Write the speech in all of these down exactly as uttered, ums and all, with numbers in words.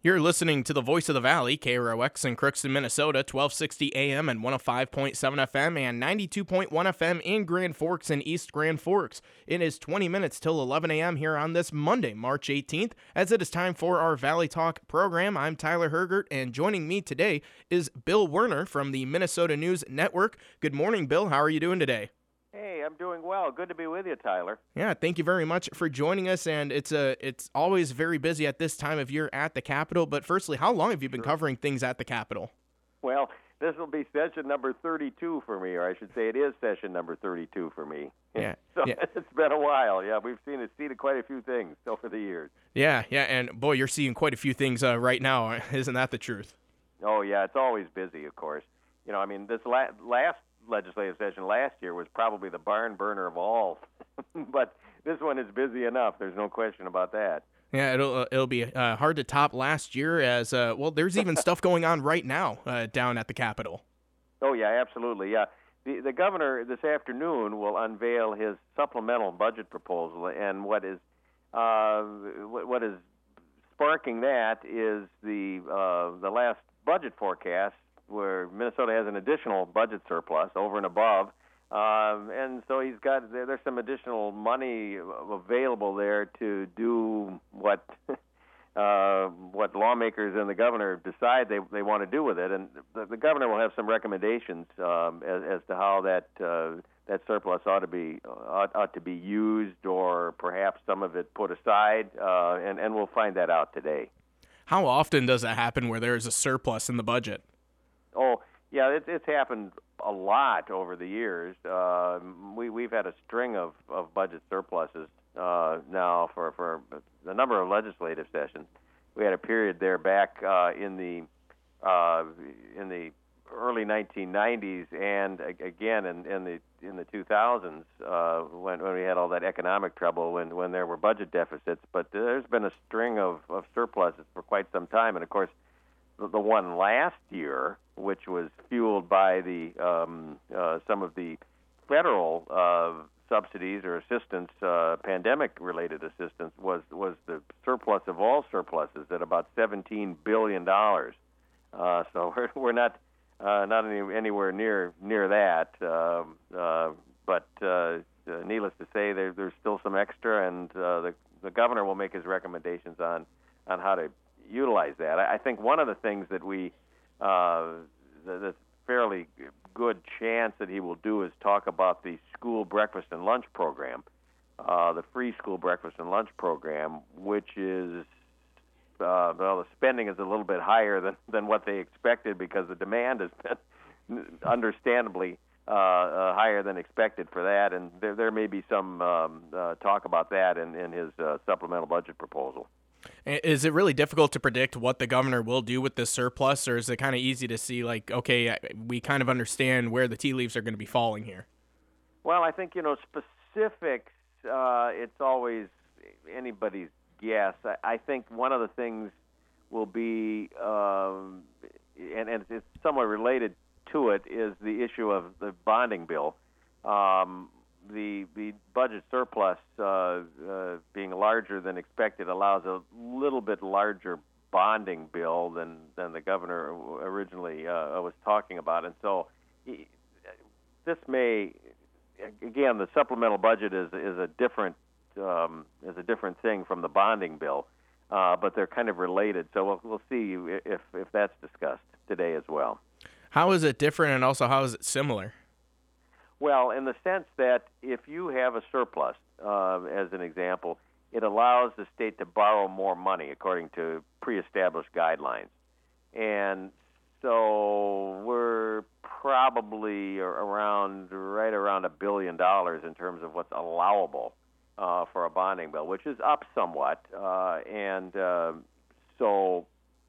You're listening to the Voice of the Valley, K R O X in Crookston, Minnesota, twelve sixty A M and one oh five point seven F M and ninety-two point one F M in Grand Forks and East Grand Forks. It is twenty minutes till eleven A M here on this Monday, March eighteenth, as it is time for our Valley Talk program. I'm Tyler Hergert, and joining me today is Bill Werner from the Minnesota News Network. Good morning, Bill. How are you doing today? Hey, I'm doing well. Good to be with you, Tyler. Yeah, thank you very much for joining us, and it's a it's always very busy at this time of year at the Capitol. But firstly, how long have you been Sure. covering things at the Capitol? Well, this will be session number thirty-two for me, or I should say it is session number thirty-two for me. Yeah, so yeah. It's been a while. Yeah, we've seen it, seen quite a few things over the years. Yeah, yeah, and boy, you're seeing quite a few things uh, right now. Isn't that the truth? Oh, yeah, it's always busy, of course. You know, I mean, this la- last legislative session last year was probably the barn burner of all, but this one is busy enough. There's no question about that. Yeah, it'll uh, it'll be uh, hard to top last year as, uh, well, there's even stuff going on right now uh, down at the Capitol. Oh, yeah, absolutely, yeah. The, the governor this afternoon will unveil his supplemental budget proposal, and what is uh, what, what is sparking that is the uh, the last budget forecast, where Minnesota has an additional budget surplus over and above, um, and so he's got there, there's some additional money available there to do what uh, what lawmakers and the governor decide they they want to do with it, and the, the governor will have some recommendations um, as, as to how that uh, that surplus ought to be ought, ought to be used, or perhaps some of it put aside, uh, and and we'll find that out today. How often does that happen where there is a surplus in the budget? Oh, yeah, it, it's happened a lot over the years. Uh, we, we've had a string of, of budget surpluses uh, now for, for a number of legislative sessions. We had a period there back uh, in the uh, in the early nineteen nineties, and again in, in the in the two thousands uh, when when we had all that economic trouble, when when there were budget deficits. But there's been a string of, of surpluses for quite some time, and of course, the one last year, which was fueled by the um, uh, some of the federal uh, subsidies or assistance, uh, pandemic-related assistance, was was the surplus of all surpluses at about seventeen billion dollars. Uh, so we're we're not uh, not any, anywhere near near that. Um, uh, but uh, needless to say, there, there's still some extra, and uh, the the governor will make his recommendations on on how to utilize that. I think one of the things that we, uh, that's fairly good chance that he will do is talk about the school breakfast and lunch program, uh, the free school breakfast and lunch program, which is, uh, well, the spending is a little bit higher than, than what they expected, because the demand has been understandably uh, uh, higher than expected for that, and there, there may be some um, uh, talk about that in, in his uh, supplemental budget proposal. Is it really difficult to predict what the governor will do with this surplus, or is it kind of easy to see, like, okay, we kind of understand where the tea leaves are going to be falling here? Well, I think, you know, specifics, uh, it's always anybody's guess. I, I think one of the things will be, um, and, and it's somewhat related to it, is the issue of the bonding bill. Um, The the budget surplus uh, uh, being larger than expected allows a little bit larger bonding bill than, than the governor originally uh, was talking about, and so he, this may, again, the supplemental budget is is a different um, is a different thing from the bonding bill, uh, but they're kind of related. So we'll we'll see if if that's discussed today as well. How is it different, and also how is it similar? Well, in the sense that if you have a surplus, uh, as an example, it allows the state to borrow more money according to pre-established guidelines. And so we're probably around, right around a billion dollars in terms of what's allowable uh, for a bonding bill, which is up somewhat. Uh, and uh, so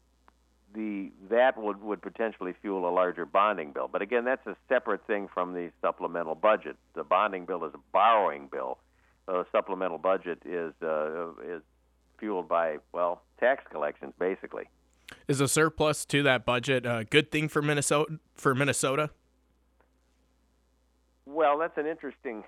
the that would, would potentially fuel a larger bonding bill. But again, that's a separate thing from the supplemental budget. The bonding bill is a borrowing bill. The supplemental budget is uh, is fueled by, well, tax collections, basically. Is a surplus to that budget a good thing for Minnesota? For Minnesota? Well, that's an interesting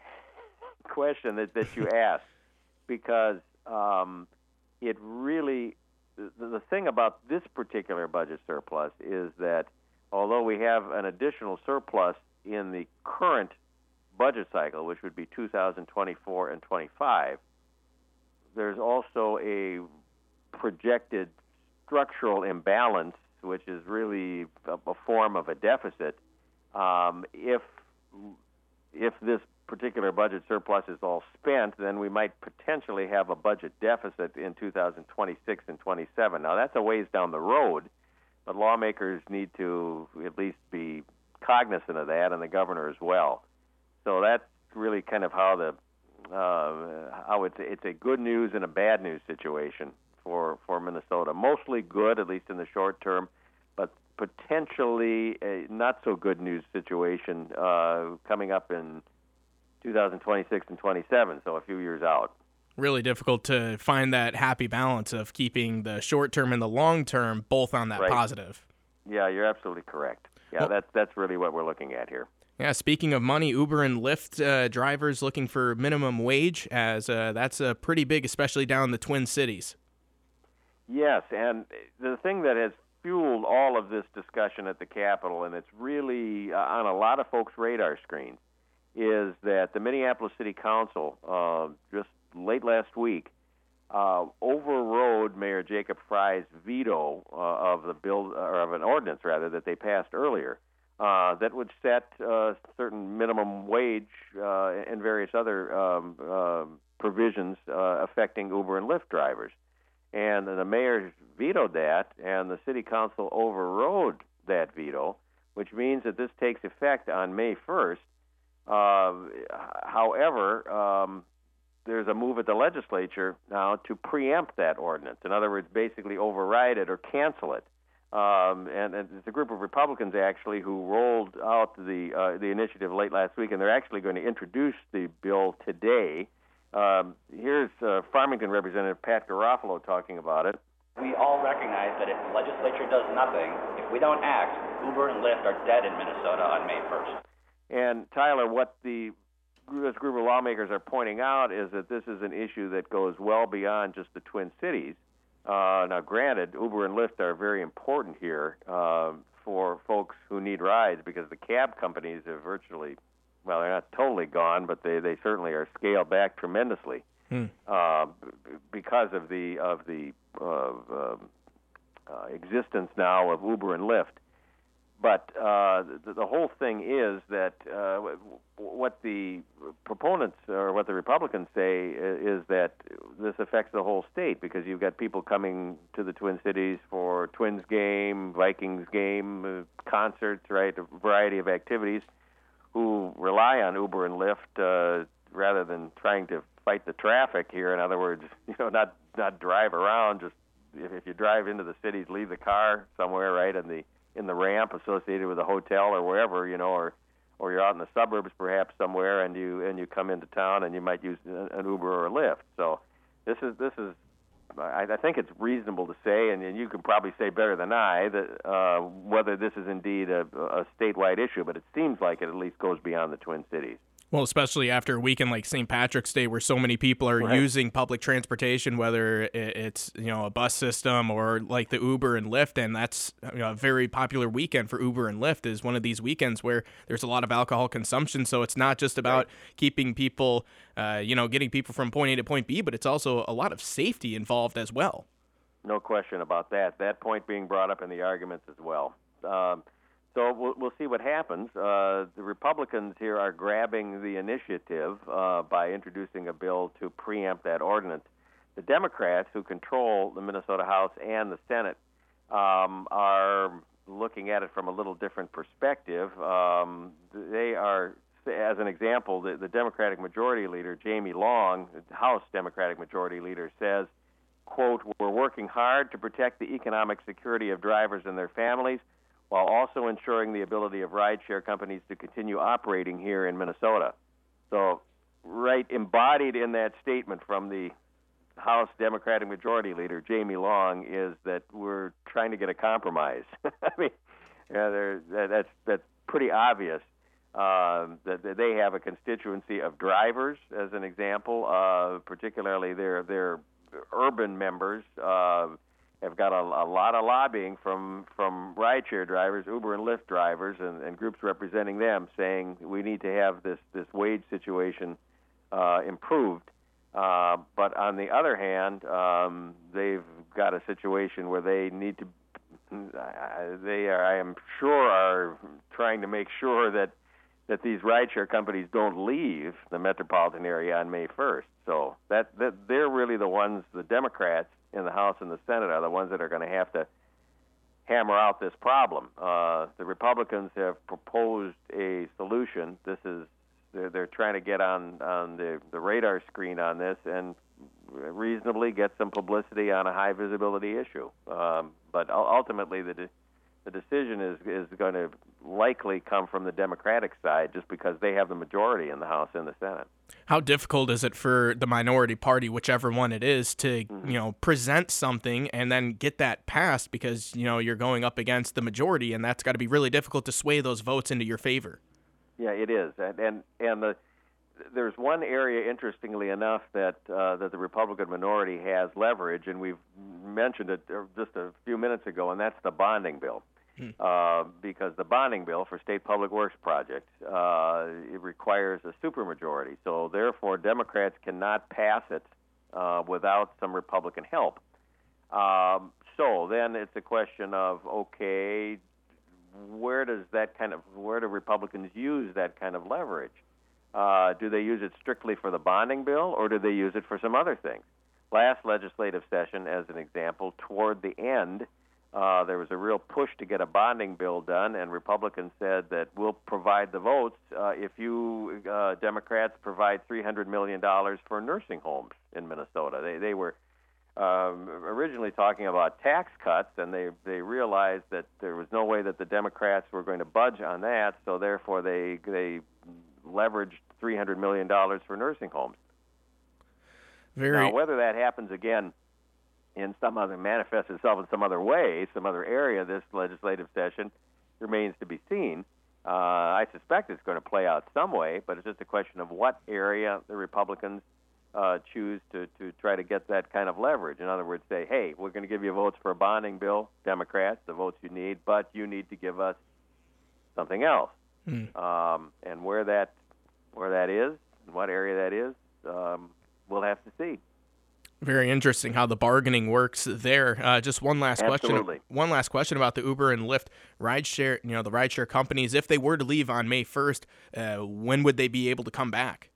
question that, that you asked, because um, it really the, the thing about this particular budget surplus is that although we have an additional surplus in the current budget cycle, which would be two thousand twenty-four and twenty-five, there's also a projected structural imbalance, which is really a, a form of a deficit. Um, if if this particular budget surplus is all spent, then we might potentially have a budget deficit in two thousand twenty-six and twenty-seven. Now, that's a ways down the road, but lawmakers need to at least be cognizant of that, and the governor as well. So that's really kind of how the uh, how it's it's a good news and a bad news situation for for Minnesota. Mostly good, at least in the short term, but potentially a not so good news situation uh, coming up in two thousand twenty-six and twenty-seven, so a few years out. Really difficult to find that happy balance of keeping the short term and the long term both on that Right. positive. Yeah, you're absolutely correct. Yeah, Well, that's that's really what we're looking at here. Yeah, speaking of money, Uber and Lyft uh, drivers looking for minimum wage, as uh, that's uh, pretty big, especially down in the Twin Cities. Yes, and the thing that has fueled all of this discussion at the Capitol, and it's really uh, on a lot of folks' radar screens, is that the Minneapolis City Council uh, just late last week uh, overrode Mayor Jacob Fry's veto uh, of the bill, or of an ordinance rather, that they passed earlier uh, that would set uh, certain minimum wage uh, and various other um, uh, provisions uh, affecting Uber and Lyft drivers. And the mayor vetoed that, and the city council overrode that veto, which means that this takes effect on May first. Uh, however, um, there's a move at the legislature now to preempt that ordinance. In other words, basically override it or cancel it. Um, and, and it's a group of Republicans, actually, who rolled out the uh, the initiative late last week, and they're actually going to introduce the bill today. Um, here's uh, Farmington Representative Pat Garofalo talking about it. We all recognize that if the legislature does nothing, if we don't act, Uber and Lyft are dead in Minnesota on May first. And, Tyler, what the this group of lawmakers are pointing out is that this is an issue that goes well beyond just the Twin Cities. Uh, now, granted, Uber and Lyft are very important here uh, for folks who need rides, because the cab companies have virtually, well, they're not totally gone, but they, they certainly are scaled back tremendously Hmm. uh, because of the of the uh, uh, uh, existence now of Uber and Lyft. But uh, the, the whole thing is that uh, what the proponents or what the Republicans say is that this affects the whole state, because you've got people coming to the Twin Cities for Twins game, Vikings game, uh, concerts, right, a variety of activities, who rely on Uber and Lyft uh, rather than trying to fight the traffic here. In other words, you know, not not drive around. Just if, if you drive into the cities, leave the car somewhere, right, in the in the ramp associated with a hotel or wherever, you know, or or you're out in the suburbs perhaps somewhere, and you and you come into town and you might use an Uber or a Lyft. So this is this is I, I think it's reasonable to say, and, and you can probably say better than I, that uh, whether this is indeed a, a statewide issue, but it seems like it at least goes beyond the Twin Cities. Well, especially after a weekend like Saint Patrick's Day, where so many people are Right. using public transportation, whether it's, you know, a bus system or like the Uber and Lyft, and that's, you know, a very popular weekend for Uber and Lyft is one of these weekends where there's a lot of alcohol consumption. So it's not just about Right. keeping people, uh, you know, getting people from point A to point B, but it's also a lot of safety involved as well. No question about that. That point being brought up in the arguments as well. Um, so we'll, we'll see what happens. Uh, the Republicans here are grabbing the initiative uh, by introducing a bill to preempt that ordinance. The Democrats, who control the Minnesota House and the Senate, um, are looking at it from a little different perspective. Um, they are, as an example, the, the Democratic Majority Leader, Jamie Long, the House Democratic Majority Leader, says, quote, "We're working hard to protect the economic security of drivers and their families, while also ensuring the ability of rideshare companies to continue operating here in Minnesota." So, right embodied in that statement from the House Democratic Majority Leader, Jamie Long, is that we're trying to get a compromise. I mean, yeah, there- that, that's that's pretty obvious. Uh, that, that they have a constituency of drivers, as an example, uh, particularly their their urban members, uh, have got a, a lot of lobbying from from rideshare drivers, Uber and Lyft drivers, and, and groups representing them, saying we need to have this this wage situation uh, improved. Uh, but on the other hand, um, they've got a situation where they need to. Uh, they are, I am sure, are trying to make sure that that these rideshare companies don't leave the metropolitan area on May first. So that, that they're really the ones, the Democrats in the House and the Senate are the ones that are going to have to hammer out this problem. Uh, the Republicans have proposed a solution. This is they're, they're trying to get on on the, the radar screen on this and reasonably get some publicity on a high visibility issue. Um, but ultimately, the de- the decision is is going to likely come from the Democratic side, just because they have the majority in the House and the Senate. How difficult is it for the minority party, whichever one it is, to Mm-hmm. you know present something and then get that passed? Because you know you're going up against the majority, and that's got to be really difficult to sway those votes into your favor. Yeah, it is, and and, and the there's one area, interestingly enough, that uh, that the Republican minority has leverage, and we've mentioned it just a few minutes ago, and that's the bonding bill. Hmm. Uh, because the bonding bill for state public works projects uh, it requires a supermajority, so therefore Democrats cannot pass it uh, without some Republican help. Um, so then it's a question of, okay, where does that kind of where do Republicans use that kind of leverage? Uh, do they use it strictly for the bonding bill, or do they use it for some other things? Last legislative session, as an example, toward the end, uh, there was a real push to get a bonding bill done, and Republicans said that we'll provide the votes uh, if you uh, Democrats provide three hundred million dollars for nursing homes in Minnesota. They they were um, originally talking about tax cuts, and they, they realized that there was no way that the Democrats were going to budge on that, so therefore they they leveraged three hundred million dollars for nursing homes. Very... Now, whether that happens again in some other, manifests itself in some other way, some other area this legislative session, remains to be seen. Uh, I suspect it's going to play out some way, but it's just a question of what area the Republicans uh, choose to, to try to get that kind of leverage. In other words, say, hey, we're going to give you votes for a bonding bill, Democrats, the votes you need, but you need to give us something else. Hmm. Um, and where that where that is, and what area that is, um, we'll have to see. Very interesting how the bargaining works there. Uh, just one last Absolutely. question. One last question about the Uber and Lyft rideshare. You know, the rideshare companies. If they were to leave on May first, uh, when would they be able to come back?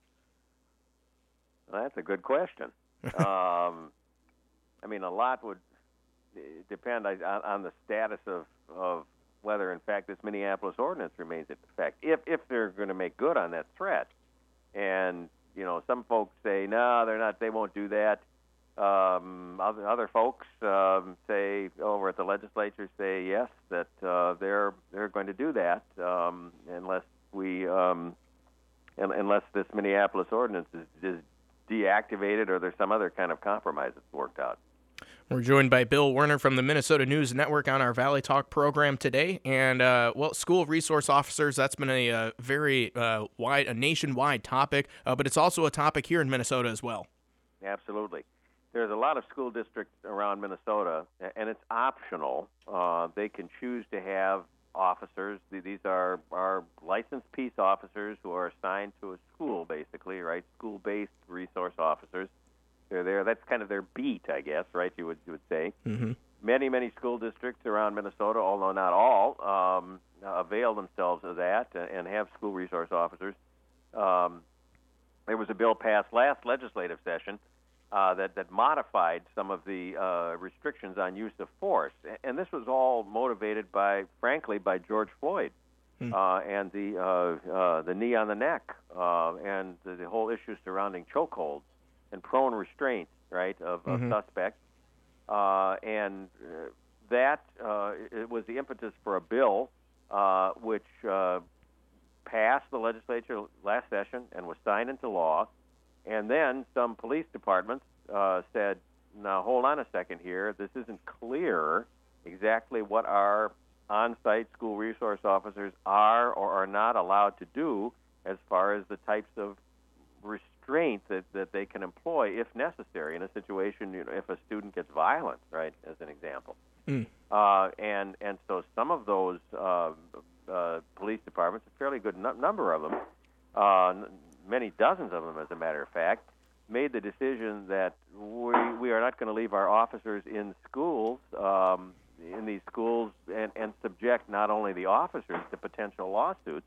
Well, that's a good question. um, I mean, a lot would depend on, on the status of, of whether, in fact, this Minneapolis ordinance remains in effect. If if they're going to make good on that threat, and you know, some folks say no, they're not. They won't do that. Um, other other folks um, say over at the legislature say yes, that uh, they're they're going to do that um, unless we um, unless this Minneapolis ordinance is, is deactivated or there's some other kind of compromise that's worked out. We're joined by Bill Werner from the Minnesota News Network on our Valley Talk program today. And, uh, well, school resource officers, that's been a, uh very uh, wide, a nationwide topic, uh, but it's also a topic here in Minnesota as well. Absolutely. There's a lot of school districts around Minnesota, and it's optional. Uh, they can choose to have officers. These are, are licensed peace officers who are assigned to a school, basically, right? School-based resource officers. They're there. That's kind of their beat, I guess, right? You would you would say. Mm-hmm. Many many school districts around Minnesota, although not all, um, avail themselves of that and have school resource officers. Um, there was a bill passed last legislative session uh, that that modified some of the uh, restrictions on use of force, and this was all motivated by, frankly, by George Floyd mm. uh, and the uh, uh, the knee on the neck uh, and the, the whole issue surrounding chokeholds and prone restraint, right, of, mm-hmm. of suspects. Uh, and uh, that uh, it was the impetus for a bill uh, which uh, passed the legislature last session and was signed into law. And then some police departments uh, said, now, hold on a second here. This isn't clear exactly what our on-site school resource officers are or are not allowed to do as far as the types of restraints restraint that, that they can employ if necessary in a situation, you know, if a student gets violent, right, as an example. Mm. Uh, and, and so some of those uh, uh, police departments, a fairly good n- number of them, uh, many dozens of them, as a matter of fact, made the decision that we, we are not going to leave our officers in schools, um, in these schools, and, and subject not only the officers to potential lawsuits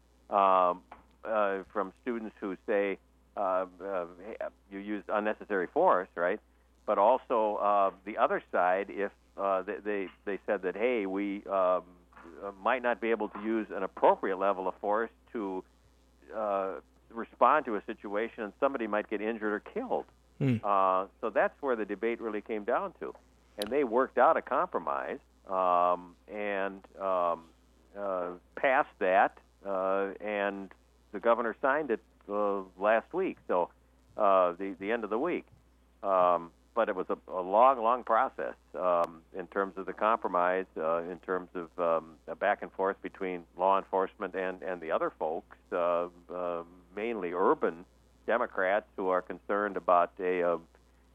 um, uh, from students who say uh, uh, you used unnecessary force, right? But also uh, the other side, if uh, they, they they said that, hey, we um, might not be able to use an appropriate level of force to uh, respond to a situation, and somebody might get injured or killed. Mm. Uh, so that's where the debate really came down to. And they worked out a compromise um, and um, uh, passed that, uh, and the governor signed it uh, last week, so uh, the, the end of the week. Um, but it was a, a long, long process um, in terms of the compromise, uh, in terms of um, a back and forth between law enforcement and, and the other folks, uh, uh, mainly urban Democrats who are concerned about a uh,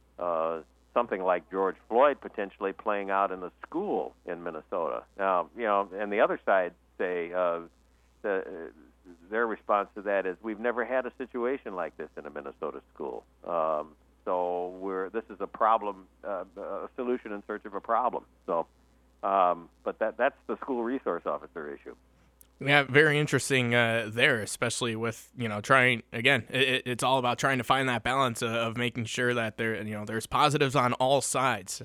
uh, something like George Floyd potentially playing out in a school in Minnesota. Now, you know, and the other side say uh, the, their response to that is, we've never had a situation like this in a Minnesota school. Um, so we're this is a problem, uh, a solution in search of a problem. So, um, but that that's the school resource officer issue. Yeah, very interesting uh, there, especially with, you know, trying, again, it, it's all about trying to find that balance of, of making sure that there, you know, there's positives on all sides.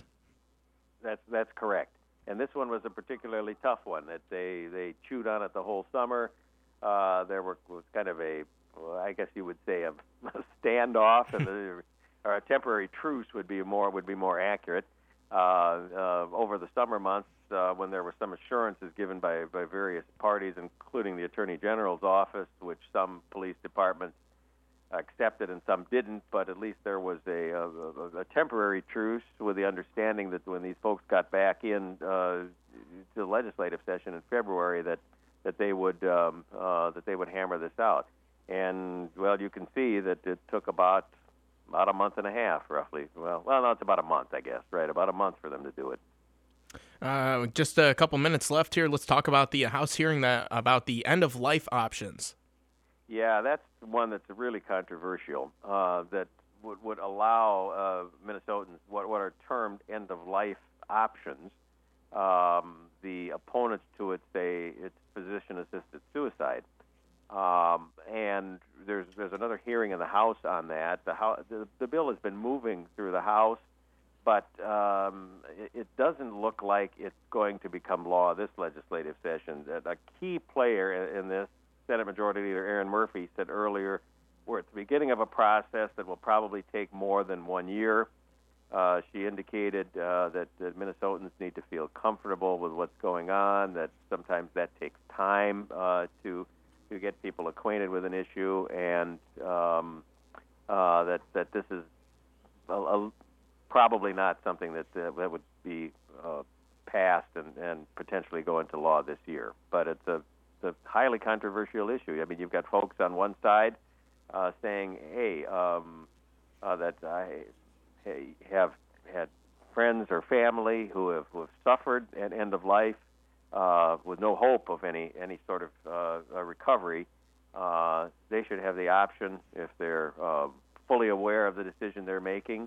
That's that's correct. And this one was a particularly tough one that they, they chewed on it the whole summer. Uh, there were, was kind of a, well, I guess you would say, a, a standoff, and the, or a temporary truce would be more would be more accurate. Uh, uh, over the summer months, uh, when there were some assurances given by, by various parties, including the Attorney General's office, which some police departments accepted and some didn't, but at least there was a, a, a temporary truce with the understanding that when these folks got back in uh, to the legislative session in February, that that they would um, uh, that they would hammer this out. And well, you can see that it took about about a month and a half, roughly. Well, well, no, it's about a month, I guess, right? About a month for them to do it. Uh, just a couple minutes left here. Let's talk about the House hearing that about the end-of-life options. Yeah, that's one that's really controversial, uh, that would, would allow uh, Minnesotans what, what are termed end-of-life options. Um, the opponents to it say it's physician-assisted suicide. Um, and there's there's another hearing in the House on that. The, House, the, the bill has been moving through the House, but um, it, it doesn't look like it's going to become law this legislative session. A key player in, in this, Senate Majority Leader Erin Murphy, said earlier, we're at the beginning of a process that will probably take more than one year. Uh, she indicated uh, that, that Minnesotans need to feel comfortable with what's going on, that sometimes that takes time uh, to to get people acquainted with an issue, and um, uh, that that this is a, a, probably not something that uh, that would be uh, passed and, and potentially go into law this year. But it's a, it's a highly controversial issue. I mean, you've got folks on one side uh, saying, "Hey, um, uh, that I have had friends or family who have, who have suffered at end of life." Uh, with no hope of any any sort of uh, recovery, uh, they should have the option, if they're uh, fully aware of the decision they're making,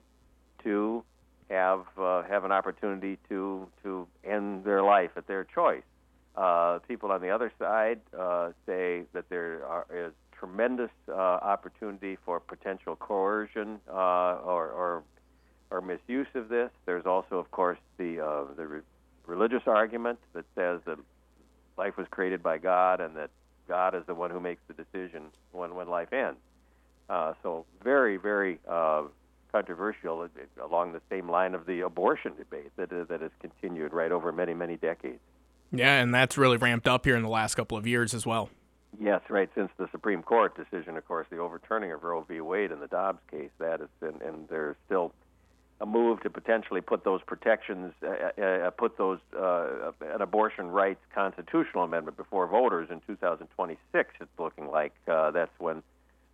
to have uh, have an opportunity to to end their life at their choice. Uh, people on the other side uh, say that there are, is tremendous uh, opportunity for potential coercion uh, or, or or misuse of this. There's also, of course, the uh, the re- religious argument that says that life was created by God and that God is the one who makes the decision when, when life ends. Uh, so very, very uh, controversial, along the same line of the abortion debate that, uh, that has continued right over many, many decades. Yeah, and that's really ramped up here in the last couple of years as well. Yes, right. Since the Supreme Court decision, of course, the overturning of Roe v. Wade in the Dobbs case, that is, and, and there's still a move to potentially put those protections, uh, uh, put those uh, an abortion rights constitutional amendment before voters in two thousand twenty-six. It's looking like uh, that's when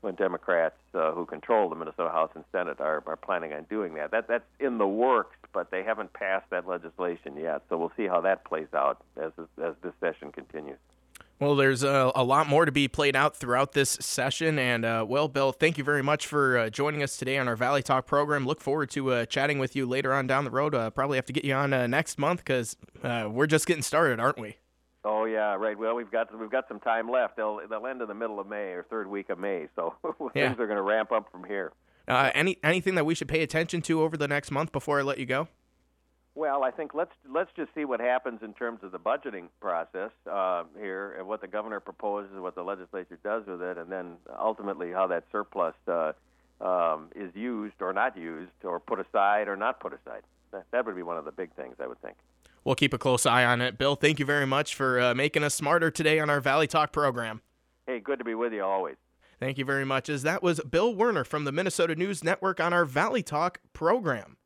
when Democrats uh, who control the Minnesota House and Senate are, are planning on doing that. That that's in the works, but they haven't passed that legislation yet. So we'll see how that plays out as this, as this session continues. Well, there's a, a lot more to be played out throughout this session. And, uh, well, Bill, thank you very much for uh, joining us today on our Valley Talk program. Look forward to uh, chatting with you later on down the road. Uh, probably have to get you on uh, next month because uh, we're just getting started, aren't we? Oh yeah, right. Well, we've got we've got some time left. They'll they'll end in the middle of May or third week of May, so yeah. things are going to ramp up from here. Uh, any anything that we should pay attention to over the next month before I let you go? Well, I think let's let's just see what happens in terms of the budgeting process uh, here, and what the governor proposes, what the legislature does with it, and then ultimately how that surplus uh, um, is used or not used, or put aside or not put aside. That, that would be one of the big things, I would think. We'll keep a close eye on it. Bill, thank you very much for uh, making us smarter today on our Valley Talk program. Hey, good to be with you always. Thank you very much. As that was Bill Werner from the Minnesota News Network on our Valley Talk program.